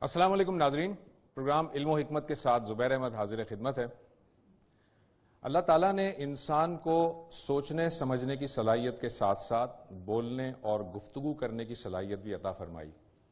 السلام علیکم ناظرین، پروگرام علم و حکمت کے ساتھ زبیر احمد حاضر خدمت ہے۔ اللہ تعالیٰ نے انسان کو سوچنے سمجھنے کی صلاحیت کے ساتھ ساتھ بولنے اور گفتگو کرنے کی صلاحیت بھی عطا فرمائی،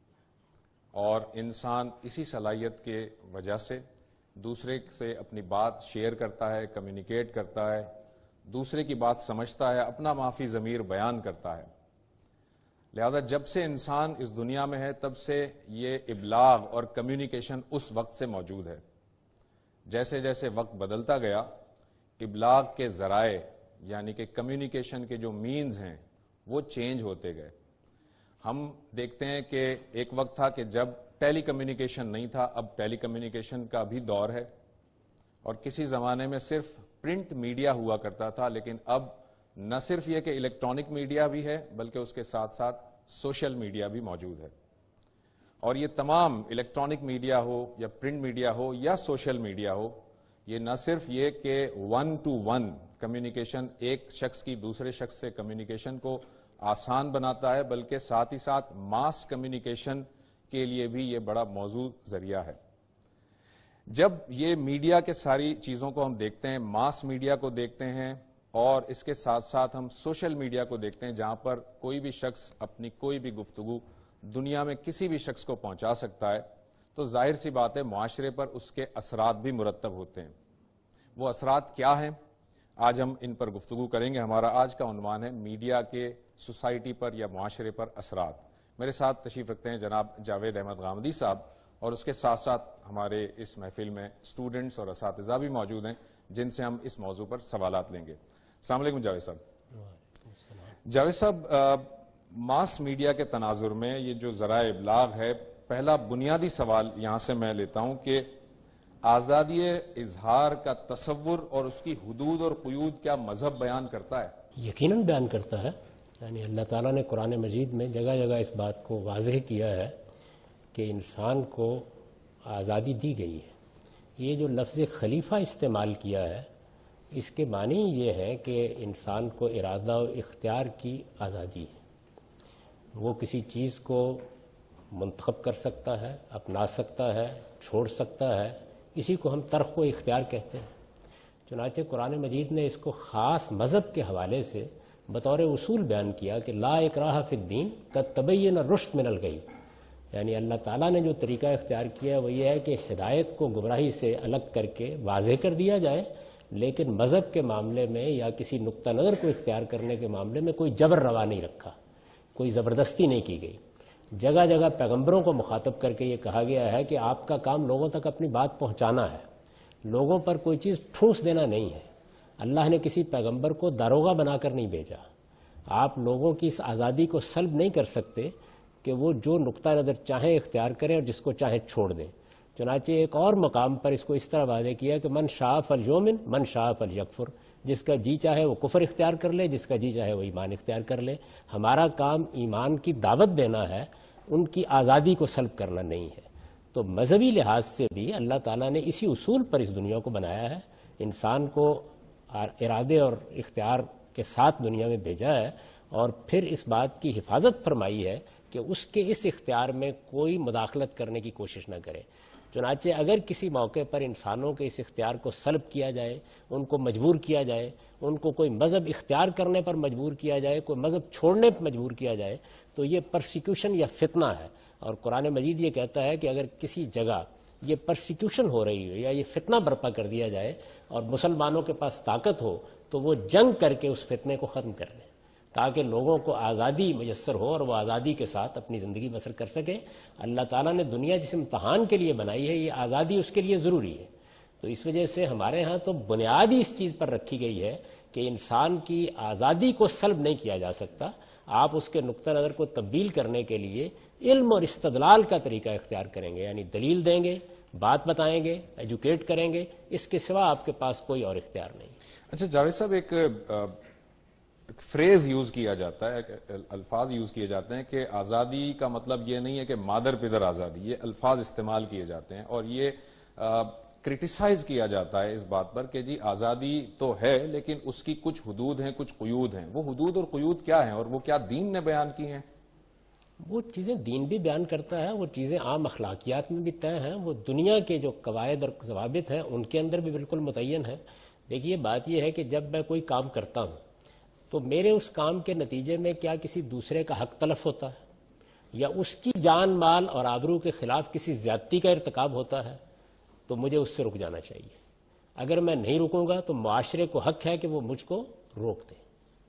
اور انسان اسی صلاحیت کے وجہ سے دوسرے سے اپنی بات شیئر کرتا ہے، کمیونیکیٹ کرتا ہے، دوسرے کی بات سمجھتا ہے، اپنا ما فی ضمیر بیان کرتا ہے۔ لہذا جب سے انسان اس دنیا میں ہے تب سے یہ ابلاغ اور کمیونیکیشن اس وقت سے موجود ہے۔ جیسے جیسے وقت بدلتا گیا، ابلاغ کے ذرائع یعنی کہ کمیونیکیشن کے جو مینز ہیں وہ چینج ہوتے گئے۔ ہم دیکھتے ہیں کہ ایک وقت تھا کہ جب ٹیلی کمیونیکیشن نہیں تھا، اب ٹیلی کمیونیکیشن کا بھی دور ہے، اور کسی زمانے میں صرف پرنٹ میڈیا ہوا کرتا تھا، لیکن اب نہ صرف یہ کہ الیکٹرانک میڈیا بھی ہے بلکہ اس کے ساتھ ساتھ سوشل میڈیا بھی موجود ہے۔ اور یہ تمام الیکٹرانک میڈیا ہو یا پرنٹ میڈیا ہو یا سوشل میڈیا ہو، یہ نہ صرف یہ کہ 1 to 1 کمیونیکیشن، ایک شخص کی دوسرے شخص سے کمیونیکیشن کو آسان بناتا ہے، بلکہ ساتھ ہی ساتھ ماس کمیونیکیشن کے لیے بھی یہ بڑا موزوں ذریعہ ہے۔ جب یہ میڈیا کے ساری چیزوں کو ہم دیکھتے ہیں، ماس میڈیا کو دیکھتے ہیں اور اس کے ساتھ ساتھ ہم سوشل میڈیا کو دیکھتے ہیں، جہاں پر کوئی بھی شخص اپنی کوئی بھی گفتگو دنیا میں کسی بھی شخص کو پہنچا سکتا ہے، تو ظاہر سی بات ہے معاشرے پر اس کے اثرات بھی مرتب ہوتے ہیں۔ وہ اثرات کیا ہیں؟ آج ہم ان پر گفتگو کریں گے۔ ہمارا آج کا عنوان ہے میڈیا کے سوسائٹی پر یا معاشرے پر اثرات۔ میرے ساتھ تشریف رکھتے ہیں جناب جاوید احمد غامدی صاحب، اور اس کے ساتھ ساتھ ہمارے اس محفل میں اسٹوڈنٹس اور اساتذہ بھی موجود ہیں جن سے ہم اس موضوع پر سوالات لیں گے۔ السلام علیکم جاوید صاحب۔ جاوید صاحب، ماس میڈیا کے تناظر میں یہ جو ذرائع ابلاغ ہے، پہلا بنیادی سوال یہاں سے میں لیتا ہوں کہ آزادی اظہار کا تصور اور اس کی حدود اور قیود کیا مذہب بیان کرتا ہے؟ یقیناً بیان کرتا ہے۔ یعنی اللہ تعالیٰ نے قرآن مجید میں جگہ جگہ اس بات کو واضح کیا ہے کہ انسان کو آزادی دی گئی ہے۔ یہ جو لفظ خلیفہ استعمال کیا ہے، اس کے معنی یہ ہے کہ انسان کو ارادہ و اختیار کی آزادی ہے۔ وہ کسی چیز کو منتخب کر سکتا ہے، اپنا سکتا ہے، چھوڑ سکتا ہے۔ اسی کو ہم ترک و اختیار کہتے ہیں۔ چنانچہ قرآن مجید نے اس کو خاص مذہب کے حوالے سے بطور اصول بیان کیا کہ لا اکراہ فی الدین قد تبین الرشد من الغی۔ یعنی اللہ تعالیٰ نے جو طریقہ اختیار کیا وہ یہ ہے کہ ہدایت کو گمراہی سے الگ کر کے واضح کر دیا جائے، لیکن مذہب کے معاملے میں یا کسی نقطہ نظر کو اختیار کرنے کے معاملے میں کوئی جبر روا نہیں رکھا، کوئی زبردستی نہیں کی گئی۔ جگہ جگہ پیغمبروں کو مخاطب کر کے یہ کہا گیا ہے کہ آپ کا کام لوگوں تک اپنی بات پہنچانا ہے، لوگوں پر کوئی چیز ٹھوس دینا نہیں ہے۔ اللہ نے کسی پیغمبر کو داروغہ بنا کر نہیں بھیجا۔ آپ لوگوں کی اس آزادی کو سلب نہیں کر سکتے کہ وہ جو نقطہ نظر چاہیں اختیار کریں اور جس کو چاہیں چھوڑ دیں۔ چنانچہ ایک اور مقام پر اس کو اس طرح واضح کیا کہ من شاء فلیؤمن من شاء فلیکفر۔ جس کا جی چاہے وہ کفر اختیار کر لے، جس کا جی چاہے وہ ایمان اختیار کر لے۔ ہمارا کام ایمان کی دعوت دینا ہے، ان کی آزادی کو سلب کرنا نہیں ہے۔ تو مذہبی لحاظ سے بھی اللہ تعالیٰ نے اسی اصول پر اس دنیا کو بنایا ہے، انسان کو ارادے اور اختیار کے ساتھ دنیا میں بھیجا ہے، اور پھر اس بات کی حفاظت فرمائی ہے کہ اس کے اس اختیار میں کوئی مداخلت کرنے کی کوشش نہ کرے۔ چنانچہ اگر کسی موقع پر انسانوں کے اس اختیار کو سلب کیا جائے، ان کو مجبور کیا جائے، ان کو کوئی مذہب اختیار کرنے پر مجبور کیا جائے، کوئی مذہب چھوڑنے پر مجبور کیا جائے، تو یہ پرسیکیوشن یا فتنہ ہے۔ اور قرآن مجید یہ کہتا ہے کہ اگر کسی جگہ یہ پرسیکیوشن ہو رہی ہو یا یہ فتنہ برپا کر دیا جائے اور مسلمانوں کے پاس طاقت ہو تو وہ جنگ کر کے اس فتنے کو ختم کر دیں، تاکہ لوگوں کو آزادی میسر ہو اور وہ آزادی کے ساتھ اپنی زندگی بسر کر سکے۔ اللہ تعالیٰ نے دنیا جس امتحان کے لیے بنائی ہے، یہ آزادی اس کے لیے ضروری ہے۔ تو اس وجہ سے ہمارے ہاں تو بنیادی اس چیز پر رکھی گئی ہے کہ انسان کی آزادی کو سلب نہیں کیا جا سکتا۔ آپ اس کے نقطہ نظر کو تبدیل کرنے کے لیے علم اور استدلال کا طریقہ اختیار کریں گے، یعنی دلیل دیں گے، بات بتائیں گے، ایجوکیٹ کریں گے، اس کے سوا آپ کے پاس کوئی اور اختیار نہیں۔ اچھا جاوید صاحب، ایک فریز یوز کیا جاتا ہے، الفاظ یوز کیے جاتے ہیں کہ آزادی کا مطلب یہ نہیں ہے کہ مادر پدر آزادی، یہ الفاظ استعمال کیے جاتے ہیں، اور یہ کرٹیسائز کیا جاتا ہے اس بات پر کہ جی آزادی تو ہے لیکن اس کی کچھ حدود ہیں، کچھ قیود ہیں۔ وہ حدود اور قیود کیا ہیں اور وہ کیا دین نے بیان کی ہیں؟ وہ چیزیں دین بھی بیان کرتا ہے، وہ چیزیں عام اخلاقیات میں بھی طے ہیں، وہ دنیا کے جو قواعد اور ضوابط ہیں ان کے اندر بھی بالکل متعین ہیں۔ دیکھیے بات یہ ہے کہ جب میں کوئی کام کرتا ہوں تو میرے اس کام کے نتیجے میں کیا کسی دوسرے کا حق تلف ہوتا ہے یا اس کی جان مال اور آبرو کے خلاف کسی زیادتی کا ارتکاب ہوتا ہے، تو مجھے اس سے رک جانا چاہیے۔ اگر میں نہیں رکوں گا تو معاشرے کو حق ہے کہ وہ مجھ کو روک دے،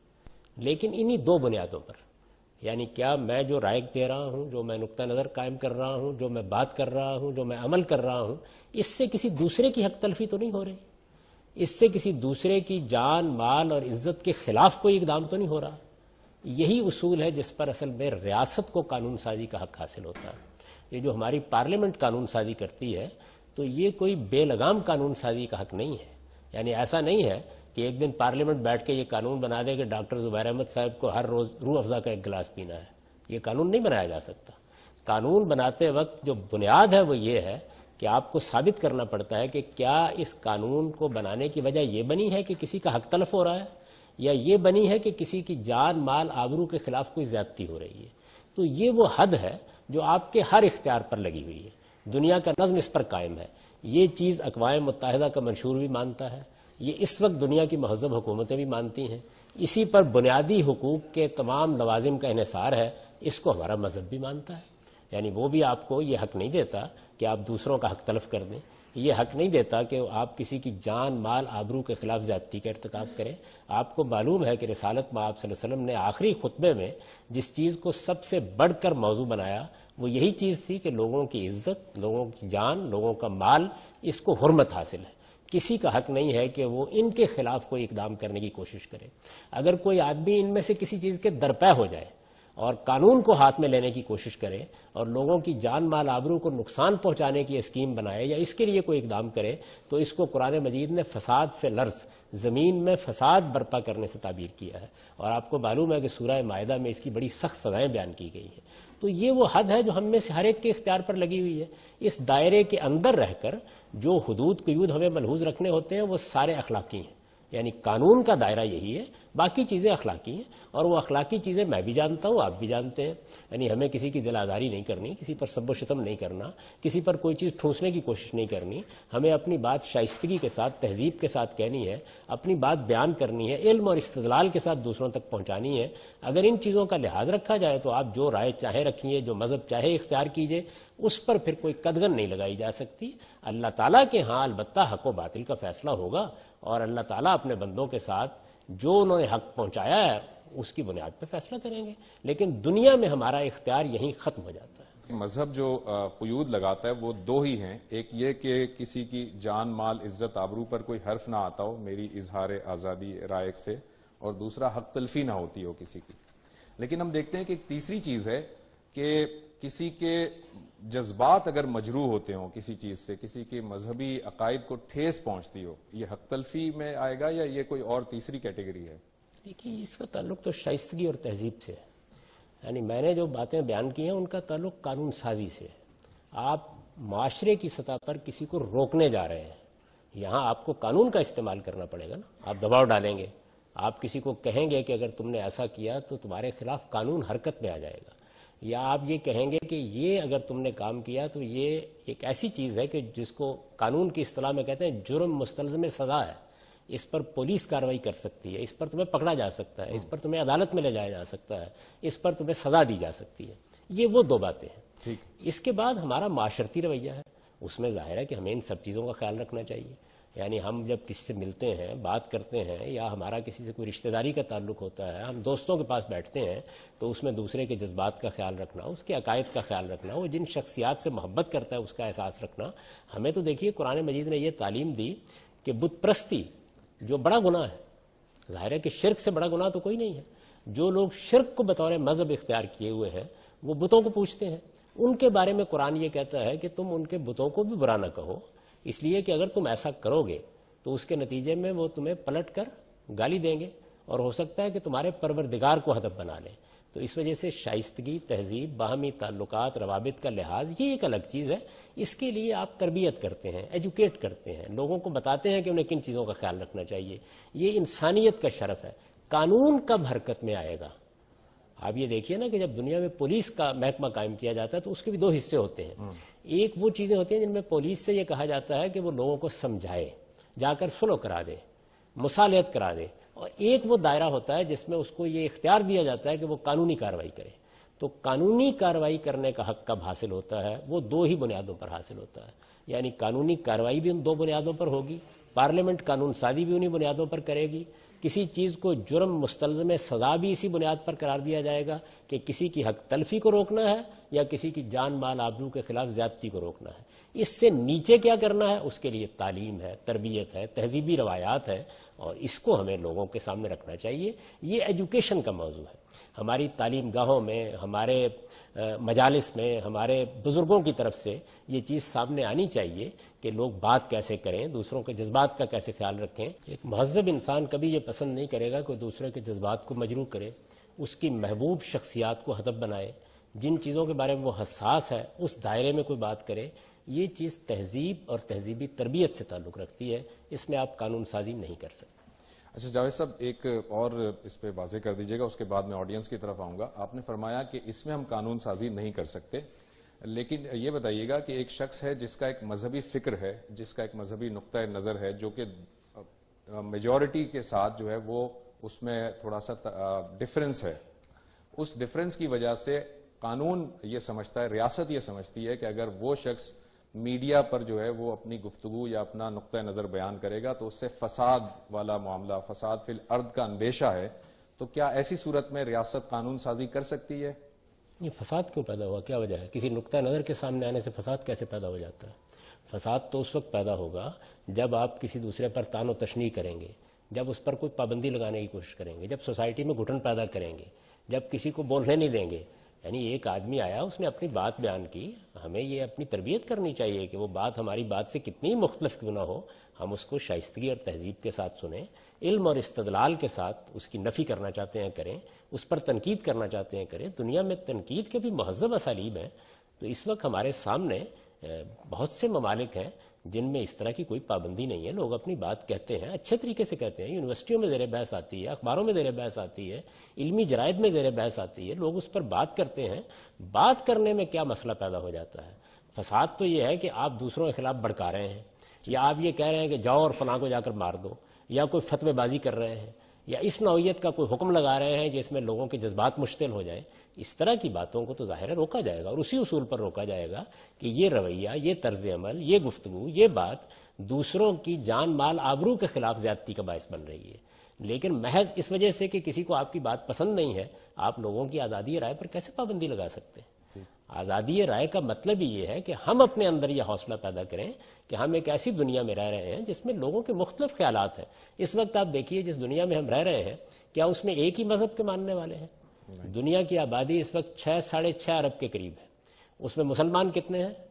لیکن انہی دو بنیادوں پر، یعنی کیا میں جو رائے دے رہا ہوں، جو میں نقطہ نظر قائم کر رہا ہوں، جو میں بات کر رہا ہوں، جو میں عمل کر رہا ہوں، اس سے کسی دوسرے کی حق تلفی تو نہیں ہو رہی، اس سے کسی دوسرے کی جان مال اور عزت کے خلاف کوئی اقدام تو نہیں ہو رہا۔ یہی اصول ہے جس پر اصل میں ریاست کو قانون سازی کا حق حاصل ہوتا ہے۔ یہ جو ہماری پارلیمنٹ قانون سازی کرتی ہے تو یہ کوئی بے لگام قانون سازی کا حق نہیں ہے، یعنی ایسا نہیں ہے کہ ایک دن پارلیمنٹ بیٹھ کے یہ قانون بنا دے کہ ڈاکٹر زبیر احمد صاحب کو ہر روز روح افزا کا ایک گلاس پینا ہے۔ یہ قانون نہیں بنایا جا سکتا۔ قانون بناتے وقت جو بنیاد ہے وہ یہ ہے کہ آپ کو ثابت کرنا پڑتا ہے کہ کیا اس قانون کو بنانے کی وجہ یہ بنی ہے کہ کسی کا حق تلف ہو رہا ہے یا یہ بنی ہے کہ کسی کی جان مال آبرو کے خلاف کوئی زیادتی ہو رہی ہے۔ تو یہ وہ حد ہے جو آپ کے ہر اختیار پر لگی ہوئی ہے، دنیا کا نظم اس پر قائم ہے۔ یہ چیز اقوام متحدہ کا منشور بھی مانتا ہے، یہ اس وقت دنیا کی مہذب حکومتیں بھی مانتی ہیں، اسی پر بنیادی حقوق کے تمام لوازم کا انحصار ہے، اس کو ہمارا مذہب بھی مانتا ہے۔ یعنی وہ بھی آپ کو یہ حق نہیں دیتا کہ آپ دوسروں کا حق تلف کر دیں، یہ حق نہیں دیتا کہ آپ کسی کی جان مال آبرو کے خلاف زیادتی کا ارتکاب کریں۔ آپ کو معلوم ہے کہ رسالت مآب صلی اللہ علیہ وسلم نے آخری خطبے میں جس چیز کو سب سے بڑھ کر موضوع بنایا وہ یہی چیز تھی کہ لوگوں کی عزت، لوگوں کی جان، لوگوں کا مال، اس کو حرمت حاصل ہے۔ کسی کا حق نہیں ہے کہ وہ ان کے خلاف کوئی اقدام کرنے کی کوشش کرے۔ اگر کوئی آدمی ان میں سے کسی چیز کے درپے ہو جائے اور قانون کو ہاتھ میں لینے کی کوشش کرے اور لوگوں کی جان مال آبرو کو نقصان پہنچانے کی اسکیم بنائے یا اس کے لیے کوئی اقدام کرے تو اس کو قرآن مجید نے فساد فی الارض، زمین میں فساد برپا کرنے سے تعبیر کیا ہے، اور آپ کو معلوم ہے کہ سورہ مائدہ میں اس کی بڑی سخت سزائیں بیان کی گئی ہیں۔ تو یہ وہ حد ہے جو ہم میں سے ہر ایک کے اختیار پر لگی ہوئی ہے۔ اس دائرے کے اندر رہ کر جو حدود قیود ہمیں ملحوظ رکھنے ہوتے ہیں وہ سارے اخلاقی ہیں، یعنی قانون کا دائرہ یہی ہے، باقی چیزیں اخلاقی ہیں، اور وہ اخلاقی چیزیں میں بھی جانتا ہوں، آپ بھی جانتے ہیں۔ یعنی ہمیں کسی کی دل آزاری نہیں کرنی، کسی پر سب و شتم نہیں کرنا، کسی پر کوئی چیز ٹھونسنے کی کوشش نہیں کرنی، ہمیں اپنی بات شائستگی کے ساتھ، تہذیب کے ساتھ کہنی ہے، اپنی بات بیان کرنی ہے، علم اور استدلال کے ساتھ دوسروں تک پہنچانی ہے۔ اگر ان چیزوں کا لحاظ رکھا جائے تو آپ جو رائے چاہے رکھیے، جو مذہب چاہے اختیار کیجئے، اس پر پھر کوئی قدغن نہیں لگائی جا سکتی۔ اللہ تعالیٰ کے ہاں البتہ حق و باطل کا فیصلہ ہوگا، اور اللہ تعالیٰ اپنے بندوں کے ساتھ جو انہوں نے حق پہنچایا ہے اس کی بنیاد پہ فیصلہ کریں گے، لیکن دنیا میں ہمارا اختیار یہیں ختم ہو جاتا ہے۔ مذہب جو قیود لگاتا ہے وہ دو ہی ہیں، ایک یہ کہ کسی کی جان مال عزت آبرو پر کوئی حرف نہ آتا ہو میری اظہار آزادی رائے سے، اور دوسرا حق تلفی نہ ہوتی ہو کسی کی۔ لیکن ہم دیکھتے ہیں کہ ایک تیسری چیز ہے کہ کسی کے جذبات اگر مجروح ہوتے ہوں کسی چیز سے، کسی کے مذہبی عقائد کو ٹھیس پہنچتی ہو، یہ حق تلفی میں آئے گا یا یہ کوئی اور تیسری کیٹیگری ہے؟ دیکھیے اس کا تعلق تو شائستگی اور تہذیب سے ہے، یعنی میں نے جو باتیں بیان کی ہیں ان کا تعلق قانون سازی سے ہے۔ آپ معاشرے کی سطح پر کسی کو روکنے جا رہے ہیں، یہاں آپ کو قانون کا استعمال کرنا پڑے گا نا۔ آپ دباؤ ڈالیں گے، آپ کسی کو کہیں گے کہ اگر تم نے ایسا کیا تو تمہارے خلاف قانون حرکت میں آ جائے گا، یا آپ یہ کہیں گے کہ یہ اگر تم نے کام کیا تو یہ ایک ایسی چیز ہے کہ جس کو قانون کی اصطلاح میں کہتے ہیں جرم مستلزم سزا ہے، اس پر پولیس کارروائی کر سکتی ہے، اس پر تمہیں پکڑا جا سکتا ہے، اس پر تمہیں عدالت میں لے جایا جا سکتا ہے، اس پر تمہیں سزا دی جا سکتی ہے۔ یہ وہ دو باتیں ہیں۔ اس کے بعد ہمارا معاشرتی رویہ ہے، اس میں ظاہر ہے کہ ہمیں ان سب چیزوں کا خیال رکھنا چاہیے۔ یعنی ہم جب کسی سے ملتے ہیں، بات کرتے ہیں، یا ہمارا کسی سے کوئی رشتہ داری کا تعلق ہوتا ہے، ہم دوستوں کے پاس بیٹھتے ہیں تو اس میں دوسرے کے جذبات کا خیال رکھنا، اس کے عقائد کا خیال رکھنا، وہ جن شخصیات سے محبت کرتا ہے اس کا احساس رکھنا۔ ہمیں تو دیکھیے قرآن مجید نے یہ تعلیم دی کہ بت پرستی جو بڑا گناہ ہے، ظاہر ہے کہ شرک سے بڑا گناہ تو کوئی نہیں ہے۔ جو لوگ شرک کو بطور مذہب اختیار کیے ہوئے ہیں وہ بتوں کو پوجتے ہیں، ان کے بارے میں قرآن یہ کہتا ہے کہ تم ان کے بتوں کو بھی برا نہ کہو، اس لیے کہ اگر تم ایسا کرو گے تو اس کے نتیجے میں وہ تمہیں پلٹ کر گالی دیں گے، اور ہو سکتا ہے کہ تمہارے پروردگار کو ہدف بنا لیں۔ تو اس وجہ سے شائستگی، تہذیب، باہمی تعلقات، روابط کا لحاظ یہ ایک الگ چیز ہے۔ اس کے لیے آپ تربیت کرتے ہیں، ایجوکیٹ کرتے ہیں، لوگوں کو بتاتے ہیں کہ انہیں کن چیزوں کا خیال رکھنا چاہیے۔ یہ انسانیت کا شرف ہے۔ قانون کب حرکت میں آئے گا؟ آپ یہ دیکھیے نا کہ جب دنیا میں پولیس کا محکمہ قائم کیا جاتا ہے تو اس کے بھی دو حصے ہوتے ہیں. ایک وہ چیزیں ہوتی ہیں جن میں پولیس سے یہ کہا جاتا ہے کہ وہ لوگوں کو سمجھائے, جا کر سلو کرا دے, مصالحت کرا دے, اور ایک وہ دائرہ ہوتا ہے جس میں اس کو یہ اختیار دیا جاتا ہے کہ وہ قانونی کارروائی کرے. تو قانونی کارروائی کرنے کا حق کب حاصل ہوتا ہے؟ وہ دو ہی بنیادوں پر حاصل ہوتا ہے. یعنی قانونی کارروائی بھی ان دو بنیادوں پر ہوگی, پارلیمنٹ قانون سازی بھی انہی بنیادوں پر کرے گی, کسی چیز کو جرم مستلزم سزا بھی اسی بنیاد پر قرار دیا جائے گا کہ کسی کی حق تلفی کو روکنا ہے یا کسی کی جان مال آبرو کے خلاف زیادتی کو روکنا ہے. اس سے نیچے کیا کرنا ہے اس کے لیے تعلیم ہے, تربیت ہے, تہذیبی روایات ہے, اور اس کو ہمیں لوگوں کے سامنے رکھنا چاہیے. یہ ایجوکیشن کا موضوع ہے. ہماری تعلیم گاہوں میں, ہمارے مجالس میں, ہمارے بزرگوں کی طرف سے یہ چیز سامنے آنی چاہیے کہ لوگ بات کیسے کریں, دوسروں کے جذبات کا کیسے خیال رکھیں. ایک مہذب انسان کبھی یہ پسند نہیں کرے گا کہ دوسرے کے جذبات کو مجروح کرے, اس کی محبوب شخصیات کو ہدف بنائے, جن چیزوں کے بارے میں وہ حساس ہے اس دائرے میں کوئی بات کرے. یہ چیز تہذیب اور تہذیبی تربیت سے تعلق رکھتی ہے, اس میں آپ قانون سازی نہیں کر سکتے. اچھا جاوید صاحب, ایک اور اس پہ واضح کر دیجیے گا, اس کے بعد میں آڈینس کی طرف آؤں گا. آپ نے فرمایا کہ اس میں ہم قانون سازی نہیں کر سکتے, لیکن یہ بتائیے گا کہ ایک شخص ہے جس کا ایک مذہبی فکر ہے, جس کا ایک مذہبی نقطۂ نظر ہے, جو کہ میجورٹی کے ساتھ جو ہے وہ اس میں تھوڑا سا ڈفرنس ہے, اس ڈفرنس کی وجہ سے قانون یہ سمجھتا ہے, ریاست یہ سمجھتی ہے کہ اگر وہ شخص میڈیا پر جو ہے وہ اپنی گفتگو یا اپنا نقطۂ نظر بیان کرے گا تو اس سے فساد والا معاملہ, فساد فی الارض کا اندیشہ ہے. تو کیا ایسی صورت میں ریاست قانون سازی کر سکتی ہے؟ یہ فساد کیوں پیدا ہوا, کیا وجہ ہے؟ کسی نقطۂ نظر کے سامنے آنے سے فساد کیسے پیدا ہو جاتا ہے؟ فساد تو اس وقت پیدا ہوگا جب آپ کسی دوسرے پر طعن و تشنیع کریں گے, جب اس پر کوئی پابندی لگانے کی کوشش کریں گے, جب سوسائٹی میں گھٹن پیدا کریں گے, جب کسی کو بولنے نہیں دیں گے. یعنی ایک آدمی آیا, اس نے اپنی بات بیان کی, ہمیں یہ اپنی تربیت کرنی چاہیے کہ وہ بات ہماری بات سے کتنی مختلف کیوں نہ ہو, ہم اس کو شائستگی اور تہذیب کے ساتھ سنیں, علم اور استدلال کے ساتھ اس کی نفی کرنا چاہتے ہیں کریں, اس پر تنقید کرنا چاہتے ہیں کریں. دنیا میں تنقید کے بھی مہذب اسالیب ہیں. تو اس وقت ہمارے سامنے بہت سے ممالک ہیں جن میں اس طرح کی کوئی پابندی نہیں ہے, لوگ اپنی بات کہتے ہیں, اچھے طریقے سے کہتے ہیں, یونیورسٹیوں میں زیر بحث آتی ہے, اخباروں میں زیر بحث آتی ہے, علمی جرائد میں زیر بحث آتی ہے, لوگ اس پر بات کرتے ہیں. بات کرنے میں کیا مسئلہ پیدا ہو جاتا ہے؟ فساد تو یہ ہے کہ آپ دوسروں کے خلاف بھڑکا رہے ہیں, یا آپ یہ کہہ رہے ہیں کہ جاؤ اور فلاں کو جا کر مار دو, یا کوئی فتوی بازی کر رہے ہیں, یا اس نوعیت کا کوئی حکم لگا رہے ہیں جس میں لوگوں کے جذبات مشتعل ہو جائیں. اس طرح کی باتوں کو تو ظاہر ہے روکا جائے گا, اور اسی اصول پر روکا جائے گا کہ یہ رویہ, یہ طرز عمل, یہ گفتگو, یہ بات دوسروں کی جان مال آبرو کے خلاف زیادتی کا باعث بن رہی ہے. لیکن محض اس وجہ سے کہ کسی کو آپ کی بات پسند نہیں ہے, آپ لوگوں کی آزادی رائے پر کیسے پابندی لگا سکتے ہیں؟ آزادی رائے کا مطلب ہی یہ ہے کہ ہم اپنے اندر یہ حوصلہ پیدا کریں کہ ہم ایک ایسی دنیا میں رہ رہے ہیں جس میں لوگوں کے مختلف خیالات ہیں. اس وقت آپ دیکھیے جس دنیا میں ہم رہ رہے ہیں, کیا اس میں ایک ہی مذہب کے ماننے والے ہیں؟ دنیا کی آبادی اس وقت 6-6.5 ارب کے قریب ہے. اس میں مسلمان کتنے ہیں؟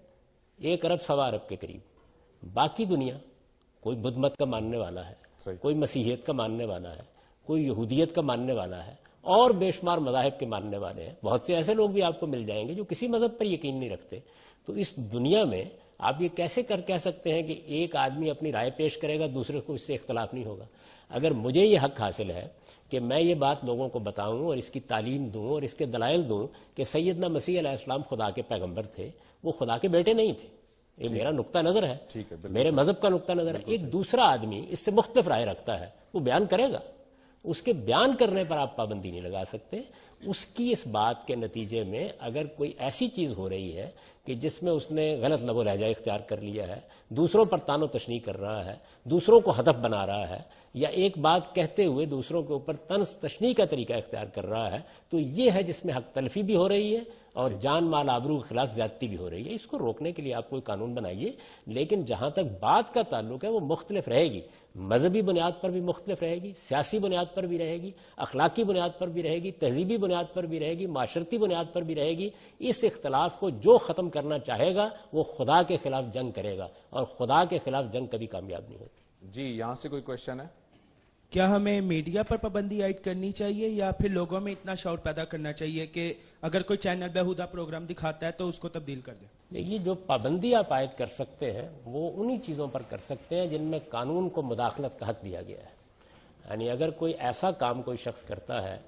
1 ارب 1.25 ارب کے قریب. باقی دنیا, کوئی بدھ مت کا ماننے والا ہے, کوئی مسیحیت کا ماننے والا ہے, کوئی یہودیت کا ماننے والا ہے, اور بے شمار مذاہب کے ماننے والے ہیں. بہت سے ایسے لوگ بھی آپ کو مل جائیں گے جو کسی مذہب پر یقین نہیں رکھتے. تو اس دنیا میں آپ یہ کیسے کہہ سکتے ہیں کہ ایک آدمی اپنی رائے پیش کرے گا, دوسرے کو اس سے اختلاف نہیں ہوگا؟ اگر مجھے یہ حق حاصل ہے کہ میں یہ بات لوگوں کو بتاؤں اور اس کی تعلیم دوں اور اس کے دلائل دوں کہ سیدنا مسیح علیہ السلام خدا کے پیغمبر تھے, وہ خدا کے بیٹے نہیں تھے, یہ میرا نقطہ نظر ہے, میرے مذہب کا نقطہ نظر ہے. ایک دوسرا آدمی اس سے مختلف رائے رکھتا ہے, وہ بیان کرے گا, اس کے بیان کرنے پر آپ پابندی نہیں لگا سکتے. اس کی اس بات کے نتیجے میں اگر کوئی ایسی چیز ہو رہی ہے کہ جس میں اس نے غلط لب و لہجہ اختیار کر لیا ہے, دوسروں پر طعن و تشنیع کر رہا ہے, دوسروں کو ہدف بنا رہا ہے, یا ایک بات کہتے ہوئے دوسروں کے اوپر طنز تشنیع کا طریقہ اختیار کر رہا ہے, تو یہ ہے جس میں حق تلفی بھی ہو رہی ہے اور جان مال آبرو کے خلاف زیادتی بھی ہو رہی ہے. اس کو روکنے کے لیے آپ کوئی قانون بنائیے, لیکن جہاں تک بات کا تعلق ہے وہ مختلف رہے گی, مذہبی بنیاد پر بھی مختلف رہے گی, سیاسی بنیاد پر بھی رہے گی, اخلاقی بنیاد پر بھی رہے گی, تہذیبی بنیاد پر بھی رہے گی, معاشرتی بنیاد پر بھی رہے گی. اس اختلاف کو جو ختم کرنا چاہے گا وہ خدا کے خلاف جنگ کرے گا, اور خدا کے خلاف جنگ کبھی کامیاب نہیں ہوتی. جی, یہاں سے کوئی کوشچن ہے؟ کیا ہمیں میڈیا پر پابندی عائد کرنی چاہیے, یا پھر لوگوں میں اتنا شعور پیدا کرنا چاہیے کہ اگر کوئی چینل بیہودہ پروگرام دکھاتا ہے تو اس کو تبدیل کر دیں؟ یہ جو پابندی آپ عائد کر سکتے ہیں وہ انہی چیزوں پر کر سکتے ہیں جن میں قانون کو مداخلت کا حق دیا گیا ہے. یعنی اگر کوئی ایسا کام کوئی شخص کرتا ہے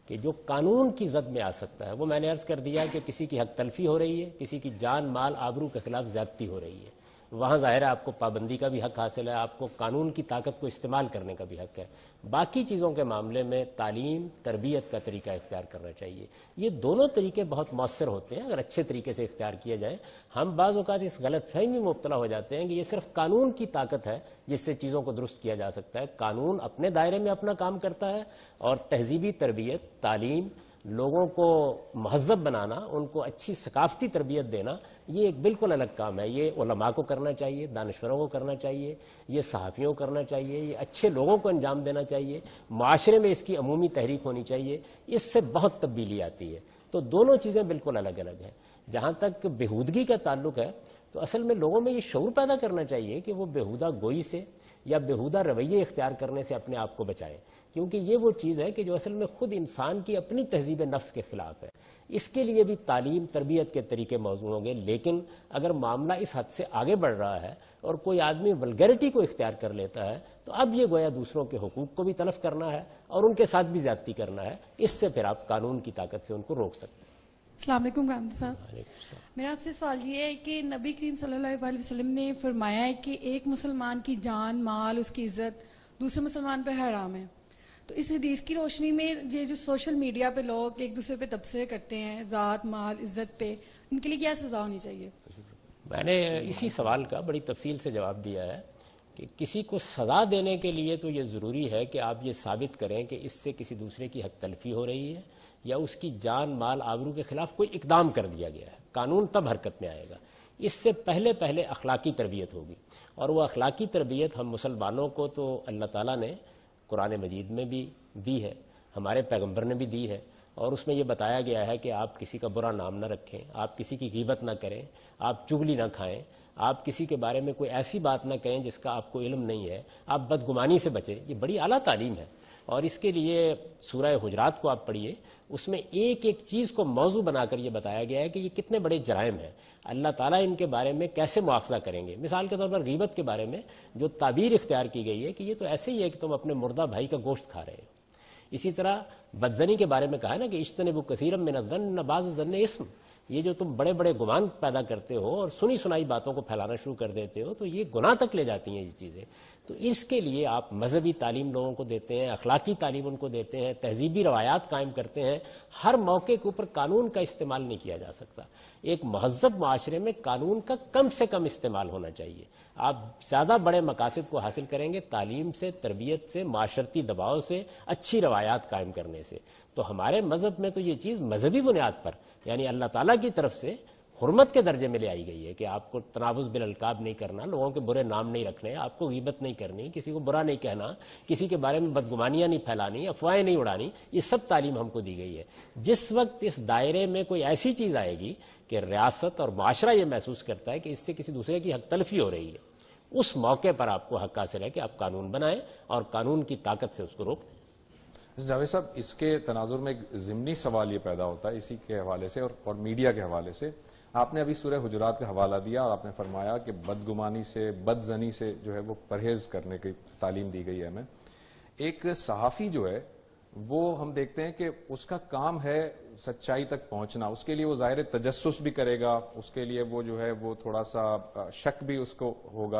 کہ جو قانون کی زد میں آ سکتا ہے وہ میں نے عرض کر دیا کہ کسی کی حق تلفی ہو رہی ہے، کسی کی جان مال آبرو کے خلاف زیادتی ہو رہی ہے، وہاں ظاہر ہے آپ کو پابندی کا بھی حق حاصل ہے، آپ کو قانون کی طاقت کو استعمال کرنے کا بھی حق ہے۔ باقی چیزوں کے معاملے میں تعلیم تربیت کا طریقہ اختیار کرنا چاہیے۔ یہ دونوں طریقے بہت مؤثر ہوتے ہیں اگر اچھے طریقے سے اختیار کیا جائے۔ ہم بعض اوقات اس غلط فہمی میں مبتلا ہو جاتے ہیں کہ یہ صرف قانون کی طاقت ہے جس سے چیزوں کو درست کیا جا سکتا ہے۔ قانون اپنے دائرے میں اپنا کام کرتا ہے، اور تہذیبی تربیت، تعلیم، لوگوں کو مہذب بنانا، ان کو اچھی ثقافتی تربیت دینا، یہ ایک بالکل الگ کام ہے۔ یہ علماء کو کرنا چاہیے، دانشوروں کو کرنا چاہیے، یہ صحافیوں کو کرنا چاہیے، یہ اچھے لوگوں کو انجام دینا چاہیے، معاشرے میں اس کی عمومی تحریک ہونی چاہیے۔ اس سے بہت تبدیلی آتی ہے۔ تو دونوں چیزیں بالکل الگ الگ ہیں۔ جہاں تک بےہودگی کا تعلق ہے تو اصل میں لوگوں میں یہ شعور پیدا کرنا چاہیے کہ وہ بےہودہ گوئی سے یا بےہودہ رویے اختیار کرنے سے اپنے آپ کو بچائیں، کیونکہ یہ وہ چیز ہے کہ جو اصل میں خود انسان کی اپنی تہذیب نفس کے خلاف ہے۔ اس کے لیے بھی تعلیم تربیت کے طریقے موزوں ہوں گے، لیکن اگر معاملہ اس حد سے آگے بڑھ رہا ہے اور کوئی آدمی ولگیرٹی کو اختیار کر لیتا ہے تو اب یہ گویا دوسروں کے حقوق کو بھی تلف کرنا ہے اور ان کے ساتھ بھی زیادتی کرنا ہے۔ اس سے پھر آپ قانون کی طاقت سے ان کو روک سکتے ہیں۔ السلام علیکم گاندھی صاحب، میرا آپ سے سوال یہ ہے کہ نبی کریم صلی اللہ علیہ وسلم نے فرمایا ہے کہ ایک مسلمان کی جان مال، اس کی عزت دوسرے مسلمان پہ حرام ہے، تو اس حدیث کی روشنی میں یہ جو سوشل میڈیا پہ لوگ ایک دوسرے پہ تبصرے کرتے ہیں ذات مال عزت پہ، ان کے لیے کیا سزا ہونی چاہیے؟ میں نے اسی سوال کا بڑی تفصیل سے جواب دیا ہے کہ کسی کو سزا دینے کے لیے تو یہ ضروری ہے کہ آپ یہ ثابت کریں کہ اس سے کسی دوسرے کی حق تلفی ہو رہی ہے یا اس کی جان مال آبرو کے خلاف کوئی اقدام کر دیا گیا ہے۔ قانون تب حرکت میں آئے گا۔ اس سے پہلے اخلاقی تربیت ہوگی، اور وہ اخلاقی تربیت ہم مسلمانوں کو تو اللہ تعالیٰ نے قرآن مجید میں بھی دی ہے، ہمارے پیغمبر نے بھی دی ہے، اور اس میں یہ بتایا گیا ہے کہ آپ کسی کا برا نام نہ رکھیں، آپ کسی کی غیبت نہ کریں، آپ چغلی نہ کھائیں، آپ کسی کے بارے میں کوئی ایسی بات نہ کہیں جس کا آپ کو علم نہیں ہے، آپ بدگمانی سے بچیں۔ یہ بڑی اعلیٰ تعلیم ہے، اور اس کے لیے سورہ حجرات کو آپ پڑھیے، اس میں ایک ایک چیز کو موضوع بنا کر یہ بتایا گیا ہے کہ یہ کتنے بڑے جرائم ہیں، اللہ تعالیٰ ان کے بارے میں کیسے مواخذہ کریں گے۔ مثال کے طور پر غیبت کے بارے میں جو تعبیر اختیار کی گئی ہے کہ یہ تو ایسے ہی ہے کہ تم اپنے مردہ بھائی کا گوشت کھا رہے ہو۔ اسی طرح بدزنی کے بارے میں کہا ہے نا کہ اجتنبوا کثیرا من الظن بعض الظن اسم، یہ جو تم بڑے بڑے گمان پیدا کرتے ہو اور سنی سنائی باتوں کو پھیلانا شروع کر دیتے ہو تو یہ گناہ تک لے جاتی ہیں یہ چیزیں۔ تو اس کے لیے آپ مذہبی تعلیم لوگوں کو دیتے ہیں، اخلاقی تعلیم ان کو دیتے ہیں، تہذیبی روایات قائم کرتے ہیں۔ ہر موقع کے اوپر قانون کا استعمال نہیں کیا جا سکتا۔ ایک مہذب معاشرے میں قانون کا کم سے کم استعمال ہونا چاہیے۔ آپ زیادہ بڑے مقاصد کو حاصل کریں گے تعلیم سے، تربیت سے، معاشرتی دباؤ سے، اچھی روایات قائم کرنے سے۔ تو ہمارے مذہب میں تو یہ چیز مذہبی بنیاد پر، یعنی اللہ تعالیٰ کی طرف سے حرمت کے درجے میں لے آئی گئی ہے کہ آپ کو تناوز بالالقاب نہیں کرنا، لوگوں کے برے نام نہیں رکھنے، آپ کو غیبت نہیں کرنی، کسی کو برا نہیں کہنا، کسی کے بارے میں بدگمانیاں نہیں پھیلانی، افواہیں نہیں اڑانی۔ یہ سب تعلیم ہم کو دی گئی ہے۔ جس وقت اس دائرے میں کوئی ایسی چیز آئے گی کہ ریاست اور معاشرہ یہ محسوس کرتا ہے کہ اس سے کسی دوسرے کی حق تلفی ہو رہی ہے، اس موقع پر آپ کو حق حاصل ہے کہ آپ قانون بنائیں اور قانون کی طاقت سے اس کو روک دیں۔ جاوید صاحب، اس کے تناظر میں ایک ضمنی سوال یہ پیدا ہوتا ہے اسی کے حوالے سے اور میڈیا کے حوالے سے۔ آپ نے ابھی سورہ حجرات کا حوالہ دیا اور آپ نے فرمایا کہ بدگمانی سے، بدزنی سے جو ہے وہ پرہیز کرنے کی تعلیم دی گئی ہے ہمیں۔ ایک صحافی جو ہے وہ ہم دیکھتے ہیں کہ اس کا کام ہے سچائی تک پہنچنا، اس کے لیے وہ ظاہر تجسس بھی کرے گا، اس کے لیے وہ جو ہے وہ تھوڑا سا شک بھی اس کو ہوگا،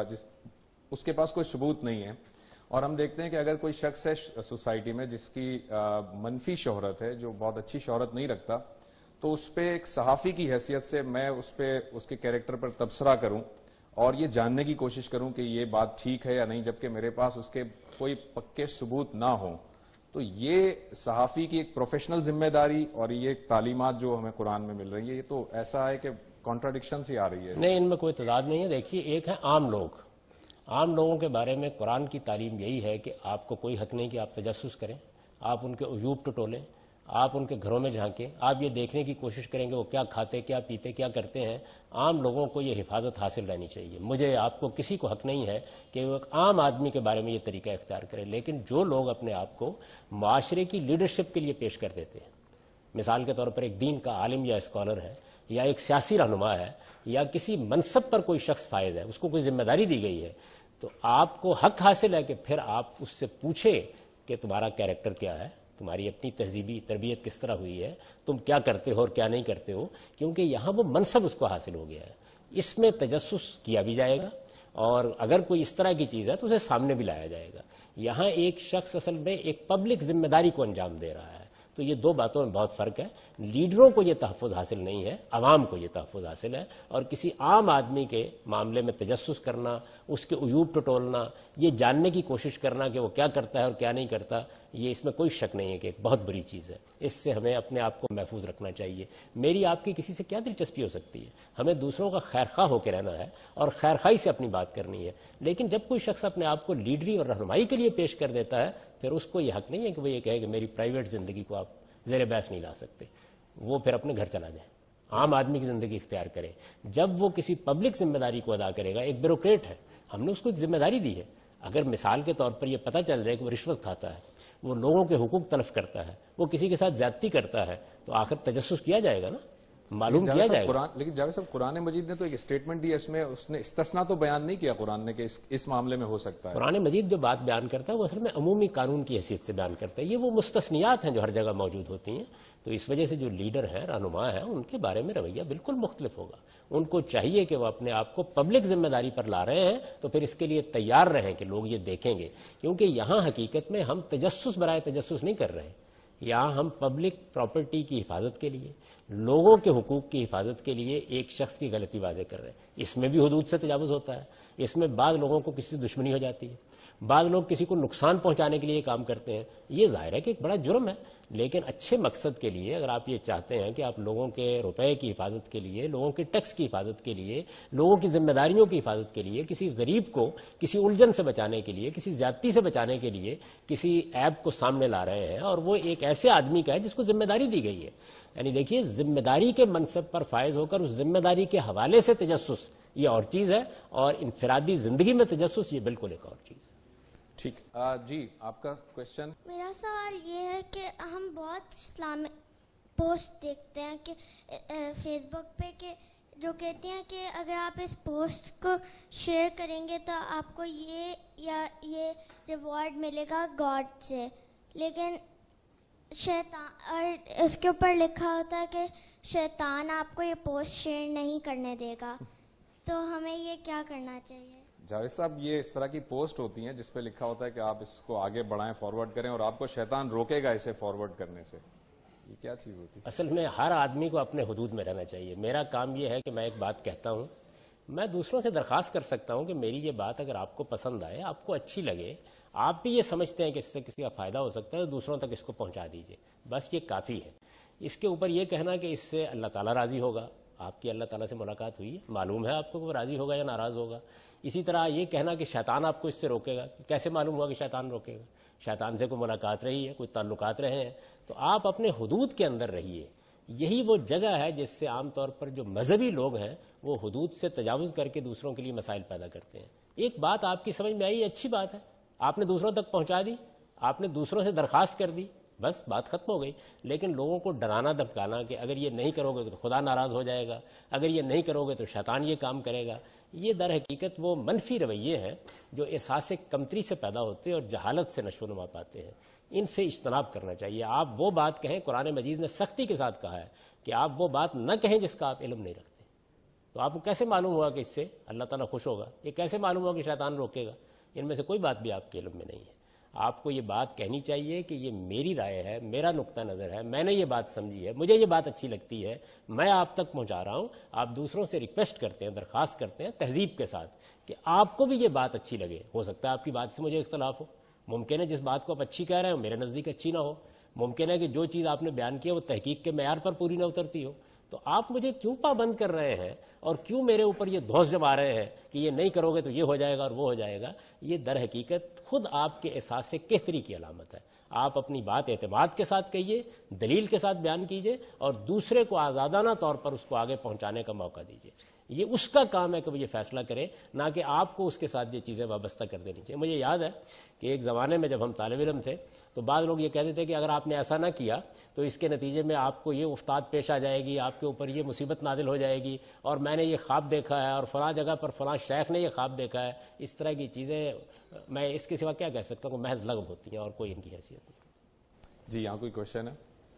اس کے پاس کوئی ثبوت نہیں ہے۔ اور ہم دیکھتے ہیں کہ اگر کوئی شخص ہے سوسائٹی میں جس کی منفی شہرت ہے، جو بہت اچھی شہرت نہیں رکھتا، تو اس پہ ایک صحافی کی حیثیت سے میں اس پہ اس کے کیریکٹر پر تبصرہ کروں اور یہ جاننے کی کوشش کروں کہ یہ بات ٹھیک ہے یا نہیں، جبکہ میرے پاس اس کے کوئی پکے ثبوت نہ ہوں، تو یہ صحافی کی ایک پروفیشنل ذمہ داری اور یہ تعلیمات جو ہمیں قرآن میں مل رہی ہے، یہ تو ایسا ہے کہ کانٹراڈکشن سی آ رہی ہے۔ نہیں، ان میں کوئی تضاد نہیں ہے۔ دیکھیے، ایک ہے عام لوگ، عام لوگوں کے بارے میں قرآن کی تعلیم یہی ہے کہ آپ کو کوئی حق نہیں کہ آپ تجسس کریں، آپ ان کے عیوب ٹٹولیں، آپ ان کے گھروں میں جھانکیں، آپ یہ دیکھنے کی کوشش کریں کہ وہ کیا کھاتے، کیا پیتے، کیا کرتے ہیں۔ عام لوگوں کو یہ حفاظت حاصل رہنی چاہیے۔ مجھے آپ کو کسی کو حق نہیں ہے کہ وہ ایک عام آدمی کے بارے میں یہ طریقہ اختیار کرے، لیکن جو لوگ اپنے آپ کو معاشرے کی لیڈرشپ کے لیے پیش کر دیتے ہیں، مثال کے طور پر ایک دین کا عالم یا اسکالر ہے، یا ایک سیاسی رہنما ہے، یا کسی منصب پر کوئی شخص فائز ہے، اس کو کوئی ذمہ داری دی گئی ہے، تو آپ کو حق حاصل ہے کہ پھر آپ اس سے پوچھیں کہ تمہارا کیریکٹر کیا ہے، تمہاری اپنی تہذیبی تربیت کس طرح ہوئی ہے, تم کیا کرتے ہو اور کیا نہیں کرتے ہو, کیونکہ یہاں وہ منصب اس کو حاصل ہو گیا ہے. اس میں تجسس کیا بھی جائے گا اور اگر کوئی اس طرح کی چیز ہے تو اسے سامنے بھی لایا جائے گا. یہاں ایک شخص اصل میں ایک پبلک ذمہ داری کو انجام دے رہا ہے. تو یہ دو باتوں میں بہت فرق ہے. لیڈروں کو یہ تحفظ حاصل نہیں ہے, عوام کو یہ تحفظ حاصل ہے. اور کسی عام آدمی کے معاملے میں تجسس کرنا, اس کے عیوب ٹٹولنا, یہ جاننے کی کوشش کرنا کہ وہ کیا کرتا ہے اور کیا نہیں کرتا, یہ اس میں کوئی شک نہیں ہے کہ ایک بہت بری چیز ہے. اس سے ہمیں اپنے آپ کو محفوظ رکھنا چاہیے. میری آپ کی کسی سے کیا دلچسپی ہو سکتی ہے؟ ہمیں دوسروں کا خیرخواہ ہو کے رہنا ہے اور خیرخواہی سے اپنی بات کرنی ہے. لیکن جب کوئی شخص اپنے آپ کو لیڈری اور رہنمائی کے لیے پیش کر دیتا ہے, پھر اس کو یہ حق نہیں ہے کہ وہ یہ کہے کہ میری پرائیویٹ زندگی کو آپ زیر بحث نہیں لا سکتے. وہ پھر اپنے گھر چلا جائے, عام آدمی کی زندگی اختیار کرے. جب وہ کسی پبلک ذمہ داری کو ادا کرے گا, ایک بیوروکریٹ ہے, ہم نے اس کو ایک ذمہ داری دی ہے. اگر مثال کے طور پر یہ پتہ چل جائے کہ وہ رشوت کھاتا ہے, وہ لوگوں کے حقوق تلف کرتا ہے, وہ کسی کے ساتھ زیادتی کرتا ہے, تو آخر تجسس کیا جائے گا نا, معلوم کیا جائے گا. لیکن جاوید صاحب, قرآن مجید نے تو ایک اسٹیٹمنٹ دی, اس میں اس نے استثناء تو بیان نہیں کیا قرآن نے کہ اس معاملے میں ہو سکتا ہے. قرآن مجید جو بات بیان کرتا ہے وہ اصل میں عمومی قانون کی حیثیت سے بیان کرتا ہے. یہ وہ مستثنیات ہیں جو ہر جگہ موجود ہوتی ہیں. تو اس وجہ سے جو لیڈر ہیں, رہنما ہیں, ان کے بارے میں رویہ بالکل مختلف ہوگا. ان کو چاہیے کہ وہ اپنے آپ کو پبلک ذمہ داری پر لا رہے ہیں تو پھر اس کے لیے تیار رہیں کہ لوگ یہ دیکھیں گے. کیونکہ یہاں حقیقت میں ہم تجسس برائے تجسس نہیں کر رہے. یہاں ہم پبلک پراپرٹی کی حفاظت کے لیے, لوگوں کے حقوق کی حفاظت کے لیے ایک شخص کی غلطی واضح کر رہے ہیں. اس میں بھی حدود سے تجاوز ہوتا ہے. اس میں بعض لوگوں کو کسی سے دشمنی ہو جاتی ہے, بعض لوگ کسی کو نقصان پہنچانے کے لیے کام کرتے ہیں. یہ ظاہر ہے کہ ایک بڑا جرم ہے. لیکن اچھے مقصد کے لیے اگر آپ یہ چاہتے ہیں کہ آپ لوگوں کے روپے کی حفاظت کے لیے, لوگوں کے ٹیکس کی حفاظت کے لیے, لوگوں کی ذمہ داریوں کی حفاظت کے لیے, کسی غریب کو کسی الجھن سے بچانے کے لیے, کسی زیادتی سے بچانے کے لیے کسی ایپ کو سامنے لا رہے ہیں, اور وہ ایک ایسے آدمی کا ہے جس کو ذمہ داری دی گئی ہے. یعنی دیکھیے, ذمہ داری کے منصب پر فائز ہو کر اس ذمہ داری کے حوالے سے تجسس یہ اور چیز ہے, اور انفرادی زندگی میں تجسس یہ بالکل ایک اور چیز ہے. ٹھیک, جی آپ کا کوشچن. میرا سوال یہ ہے کہ ہم بہت اسلامک پوسٹ دیکھتے ہیں کہ فیس بک پہ کہ جو کہتے ہیں کہ اگر آپ اس پوسٹ کو شیئر کریں گے تو آپ کو یہ ریوارڈ ملے گا گاڈ سے, لیکن شیطان, اور اس کے اوپر لکھا ہوتا ہے کہ شیطان آپ کو یہ پوسٹ شیئر نہیں کرنے دے گا. تو ہمیں یہ کیا کرنا چاہیے؟ جاوید صاحب, یہ اس طرح کی پوسٹ ہوتی ہیں جس پہ لکھا ہوتا ہے کہ آپ اس کو آگے بڑھائیں, فارورڈ کریں, اور آپ کو شیطان روکے گا اسے فارورڈ کرنے سے. یہ کیا چیز ہوتی ہے؟ اصل میں ہر آدمی کو اپنے حدود میں رہنا چاہیے. میرا کام یہ ہے کہ میں ایک بات کہتا ہوں, میں دوسروں سے درخواست کر سکتا ہوں کہ میری یہ بات اگر آپ کو پسند آئے, آپ کو اچھی لگے, آپ بھی یہ سمجھتے ہیں کہ اس سے کسی کا فائدہ ہو سکتا ہے, تو دوسروں تک اس کو پہنچا دیجیے. بس یہ کافی ہے. اس کے اوپر یہ کہنا کہ اس سے اللہ تعالیٰ راضی ہوگا, آپ کی اللہ تعالیٰ سے ملاقات ہوئی ہے, معلوم ہے آپ کو کہ وہ راضی ہوگا یا ناراض ہوگا. اسی طرح یہ کہنا کہ شیطان آپ کو اس سے روکے گا, کیسے معلوم ہوا کہ شیطان روکے گا؟ شیطان سے کوئی ملاقات رہی ہے, کوئی تعلقات رہے ہیں, تو آپ اپنے حدود کے اندر رہیے. یہی وہ جگہ ہے جس سے عام طور پر جو مذہبی لوگ ہیں وہ حدود سے تجاوز کر کے دوسروں کے لیے مسائل پیدا کرتے ہیں. ایک بات آپ کی سمجھ میں آئی, اچھی بات ہے, آپ نے دوسروں تک پہنچا دی, آپ نے دوسروں سے درخواست کر دی, بس بات ختم ہو گئی. لیکن لوگوں کو ڈرانا دھمکانا کہ اگر یہ نہیں کرو گے تو خدا ناراض ہو جائے گا, اگر یہ نہیں کرو گے تو شیطان یہ کام کرے گا, یہ در حقیقت وہ منفی رویے ہیں جو احساس کمتری سے پیدا ہوتے ہیں اور جہالت سے نشو و نما پاتے ہیں. ان سے اجتناب کرنا چاہیے. آپ وہ بات کہیں, قرآن مجید نے سختی کے ساتھ کہا ہے کہ آپ وہ بات نہ کہیں جس کا آپ علم نہیں رکھتے. تو آپ کو کیسے معلوم ہوا کہ اس سے اللہ تعالیٰ خوش ہوگا؟ یہ کیسے معلوم ہوا کہ شیطان روکے گا؟ ان میں سے کوئی بات بھی آپ کے علم میں نہیں ہے. آپ کو یہ بات کہنی چاہیے کہ یہ میری رائے ہے, میرا نقطہ نظر ہے, میں نے یہ بات سمجھی ہے, مجھے یہ بات اچھی لگتی ہے, میں آپ تک پہنچا رہا ہوں. آپ دوسروں سے ریکویسٹ کرتے ہیں, درخواست کرتے ہیں تہذیب کے ساتھ کہ آپ کو بھی یہ بات اچھی لگے. ہو سکتا ہے آپ کی بات سے مجھے اختلاف ہو, ممکن ہے جس بات کو آپ اچھی کہہ رہے ہیں میرے نزدیک اچھی نہ ہو, ممکن ہے کہ جو چیز آپ نے بیان کی ہے وہ تحقیق کے معیار پر پوری نہ اترتی ہو. تو آپ مجھے کیوں پابند کر رہے ہیں اور کیوں میرے اوپر یہ دھوس جما رہے ہیں کہ یہ نہیں کرو گے تو یہ ہو جائے گا اور وہ ہو جائے گا؟ یہ در حقیقت خود آپ کے احساس سے کہتری کی علامت ہے. آپ اپنی بات اعتماد کے ساتھ کہیے, دلیل کے ساتھ بیان کیجیے, اور دوسرے کو آزادانہ طور پر اس کو آگے پہنچانے کا موقع دیجیے. یہ اس کا کام ہے کہ وہ یہ فیصلہ کرے, نہ کہ آپ کو اس کے ساتھ یہ چیزیں وابستہ کر دینی چاہیے. مجھے یاد ہے کہ ایک زمانے میں جب ہم طالب علم تھے تو بعض لوگ یہ کہتے تھے کہ اگر آپ نے ایسا نہ کیا تو اس کے نتیجے میں آپ کو یہ افتاد پیش آ جائے گی, آپ کے اوپر یہ مصیبت نازل ہو جائے گی, اور میں نے یہ خواب دیکھا ہے, اور فلاں جگہ پر فلاں شیخ نے یہ خواب دیکھا ہے. اس طرح کی چیزیں میں اس کے سوا کیا کہہ سکتا ہوں کہ محض لغو ہوتی ہیں اور کوئی ان کی حیثیت نہیں. جی یہاں کوئی کوشچن ہے؟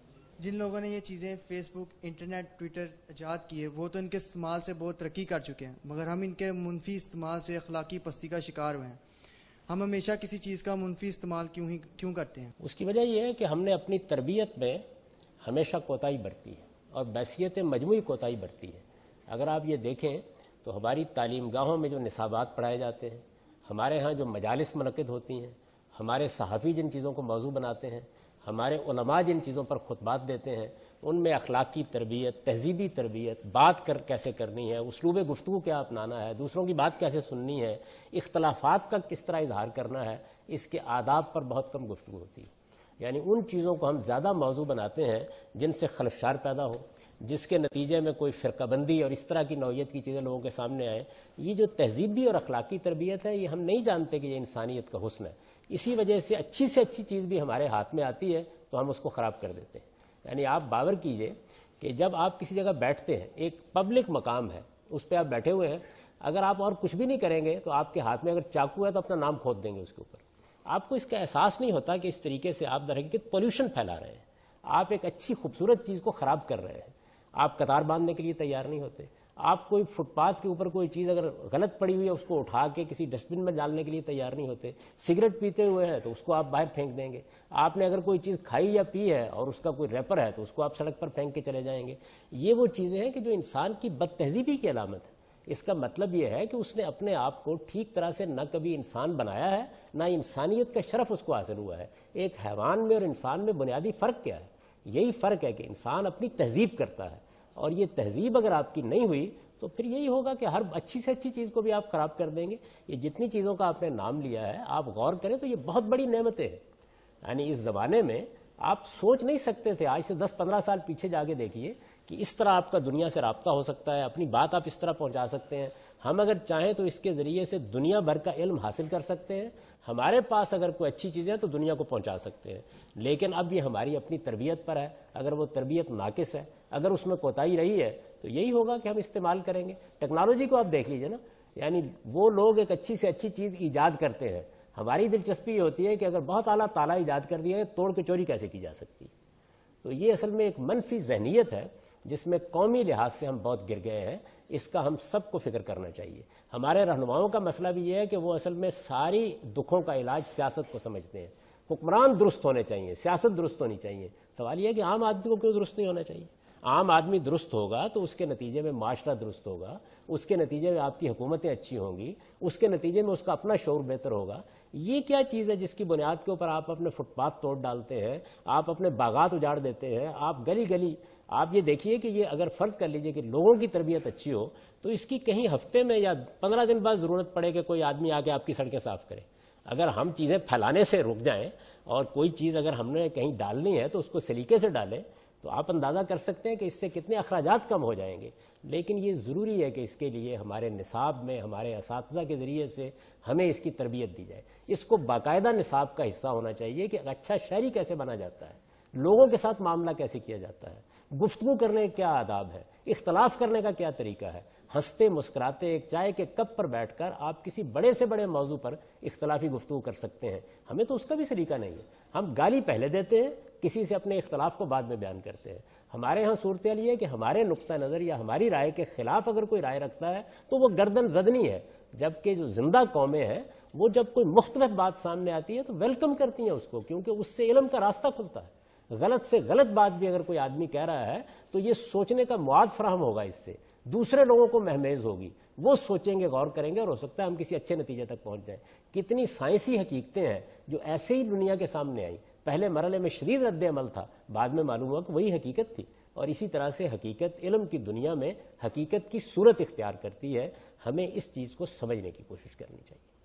جن لوگوں نے یہ چیزیں فیس بک، انٹرنیٹ، ٹویٹر ایجاد کیے، وہ تو ان کے استعمال سے بہت ترقی کر چکے ہیں، مگر ہم ان کے منفی استعمال سے اخلاقی پستی کا شکار ہوئے ہیں۔ ہم ہمیشہ کسی چیز کا منفی استعمال کیوں کرتے ہیں؟ اس کی وجہ یہ ہے کہ ہم نے اپنی تربیت میں ہمیشہ کوتاہی برتی ہے اور بحثیت مجموعی کوتاہی برتی ہے۔ اگر آپ یہ دیکھیں تو ہماری تعلیم گاہوں میں جو نصابات پڑھائے جاتے ہیں، ہمارے ہاں جو مجالس منعقد ہوتی ہیں، ہمارے صحافی جن چیزوں کو موضوع بناتے ہیں، ہمارے علماء جن چیزوں پر خطبات دیتے ہیں، ان میں اخلاقی تربیت، تہذیبی تربیت، بات کیسے کرنی ہے، اسلوب گفتگو کیا اپنانا ہے، دوسروں کی بات کیسے سننی ہے، اختلافات کا کس طرح اظہار کرنا ہے، اس کے آداب پر بہت کم گفتگو ہوتی ہے۔ یعنی ان چیزوں کو ہم زیادہ موضوع بناتے ہیں جن سے خلفشار پیدا ہو، جس کے نتیجے میں کوئی فرقہ بندی اور اس طرح کی نوعیت کی چیزیں لوگوں کے سامنے آئیں۔ یہ جو تہذیبی اور اخلاقی تربیت ہے، یہ ہم نہیں جانتے کہ یہ انسانیت کا حسن ہے۔ اسی وجہ سے اچھی چیز بھی ہمارے ہاتھ میں آتی ہے تو ہم اس کو خراب کر دیتے ہیں۔ یعنی آپ باور کیجئے کہ جب آپ کسی جگہ بیٹھتے ہیں، ایک پبلک مقام ہے، اس پہ آپ بیٹھے ہوئے ہیں، اگر آپ اور کچھ بھی نہیں کریں گے تو آپ کے ہاتھ میں اگر چاقو ہے تو اپنا نام کھود دیں گے اس کے اوپر۔ آپ کو اس کا احساس نہیں ہوتا کہ اس طریقے سے آپ در حقیقت پولیوشن پھیلا رہے ہیں، آپ ایک اچھی خوبصورت چیز کو خراب کر رہے ہیں۔ آپ قطار باندھنے کے لیے تیار نہیں ہوتے، آپ کوئی فٹ پاتھ کے اوپر کوئی چیز اگر غلط پڑی ہوئی ہے اس کو اٹھا کے کسی ڈسٹ بن میں ڈالنے کے لیے تیار نہیں ہوتے، سگریٹ پیتے ہوئے ہیں تو اس کو آپ باہر پھینک دیں گے، آپ نے اگر کوئی چیز کھائی یا پی ہے اور اس کا کوئی ریپر ہے تو اس کو آپ سڑک پر پھینک کے چلے جائیں گے۔ یہ وہ چیزیں ہیں کہ جو انسان کی بد تہذیبی کی علامت ہے۔ اس کا مطلب یہ ہے کہ اس نے اپنے آپ کو ٹھیک طرح سے نہ کبھی انسان بنایا ہے، نہ انسانیت کا شرف اس کو حاصل ہوا ہے۔ ایک حیوان میں اور انسان میں بنیادی فرق کیا ہے؟ یہی فرق ہے کہ انسان اپنی تہذیب کرتا ہے، اور یہ تہذیب اگر آپ کی نہیں ہوئی تو پھر یہی ہوگا کہ ہر اچھی سے اچھی چیز کو بھی آپ خراب کر دیں گے۔ یہ جتنی چیزوں کا آپ نے نام لیا ہے، آپ غور کریں تو یہ بہت بڑی نعمتیں ہیں۔ یعنی اس زمانے میں آپ سوچ نہیں سکتے تھے، آج سے 10-15 سال پیچھے جا کے دیکھیے کہ اس طرح آپ کا دنیا سے رابطہ ہو سکتا ہے، اپنی بات آپ اس طرح پہنچا سکتے ہیں۔ ہم اگر چاہیں تو اس کے ذریعے سے دنیا بھر کا علم حاصل کر سکتے ہیں، ہمارے پاس اگر کوئی اچھی چیزیں ہیں تو دنیا کو پہنچا سکتے ہیں۔ لیکن اب یہ ہماری اپنی تربیت پر ہے، اگر وہ تربیت ناقص ہے، اگر اس میں کوتاہی رہی ہے تو یہی ہوگا کہ ہم استعمال کریں گے۔ ٹیکنالوجی کو آپ دیکھ لیجئے نا، یعنی وہ لوگ ایک اچھی سے اچھی چیز ایجاد کرتے ہیں، ہماری دلچسپی یہ ہوتی ہے کہ اگر بہت اعلیٰ تالا ایجاد کر دیا ہے، توڑ کے چوری کیسے کی جا سکتی ہے۔ تو یہ اصل میں ایک منفی ذہنیت ہے جس میں قومی لحاظ سے ہم بہت گر گئے ہیں۔ اس کا ہم سب کو فکر کرنا چاہیے۔ ہمارے رہنماؤں کا مسئلہ بھی یہ ہے کہ وہ اصل میں ساری دکھوں کا علاج سیاست کو سمجھتے ہیں۔ حکمران درست ہونے چاہیے، سیاست درست ہونی چاہیے۔ سوال یہ ہے کہ عام آدمی کو کیوں درست نہیں ہونا چاہیے؟ عام آدمی درست ہوگا تو اس کے نتیجے میں معاشرہ درست ہوگا، اس کے نتیجے میں آپ کی حکومتیں اچھی ہوں گی، اس کے نتیجے میں اس کا اپنا شعور بہتر ہوگا۔ یہ کیا چیز ہے جس کی بنیاد کے اوپر آپ اپنے فٹ پاتھ توڑ ڈالتے ہیں، آپ اپنے باغات اجاڑ دیتے ہیں، آپ گلی گلی آپ یہ دیکھیے کہ یہ اگر فرض کر لیجئے کہ لوگوں کی تربیت اچھی ہو تو اس کی کہیں ہفتے میں یا 15 دن بعد ضرورت پڑے کہ کوئی آدمی آ کے آپ کی سڑکیں صاف کرے۔ اگر ہم چیزیں پھیلانے سے رک جائیں اور کوئی چیز اگر ہم نے کہیں ڈالنی ہے تو اس کو سلیقے سے ڈالیں تو آپ اندازہ کر سکتے ہیں کہ اس سے کتنے اخراجات کم ہو جائیں گے۔ لیکن یہ ضروری ہے کہ اس کے لیے ہمارے نصاب میں ہمارے اساتذہ کے ذریعے سے ہمیں اس کی تربیت دی جائے۔ اس کو باقاعدہ نصاب کا حصہ ہونا چاہیے کہ اچھا شہری کیسے بنا جاتا ہے، لوگوں کے ساتھ معاملہ کیسے کیا جاتا ہے، گفتگو کرنے کے کیا آداب ہے، اختلاف کرنے کا کیا طریقہ ہے۔ ہنستے مسکراتے ایک چائے کے کپ پر بیٹھ کر آپ کسی بڑے سے بڑے موضوع پر اختلافی گفتگو کر سکتے ہیں۔ ہمیں تو اس کا بھی سلیقہ نہیں ہے، ہم گالی پہلے دیتے ہیں، کسی سے اپنے اختلاف کو بعد میں بیان کرتے ہیں۔ ہمارے ہاں صورتحال یہ ہے کہ ہمارے نقطہ نظر یا ہماری رائے کے خلاف اگر کوئی رائے رکھتا ہے تو وہ گردن زدنی ہے، جبکہ جو زندہ قومیں ہیں وہ جب کوئی مختلف بات سامنے آتی ہے تو ویلکم کرتی ہیں اس کو، کیونکہ اس سے علم کا راستہ کھلتا ہے۔ غلط سے غلط بات بھی اگر کوئی آدمی کہہ رہا ہے تو یہ سوچنے کا مواد فراہم ہوگا، اس سے دوسرے لوگوں کو مہمیز ہوگی، وہ سوچیں گے، غور کریں گے اور ہو سکتا ہے ہم کسی اچھے نتیجے تک پہنچ جائیں۔ کتنی سائنسی حقیقتیں ہیں جو ایسے ہی دنیا کے سامنے آئیں، پہلے مرحلے میں شدید رد عمل تھا، بعد میں معلوم ہوا کہ وہی حقیقت تھی۔ اور اسی طرح سے حقیقت علم کی دنیا میں حقیقت کی صورت اختیار کرتی ہے۔ ہمیں اس چیز کو سمجھنے کی کوشش کرنی چاہیے۔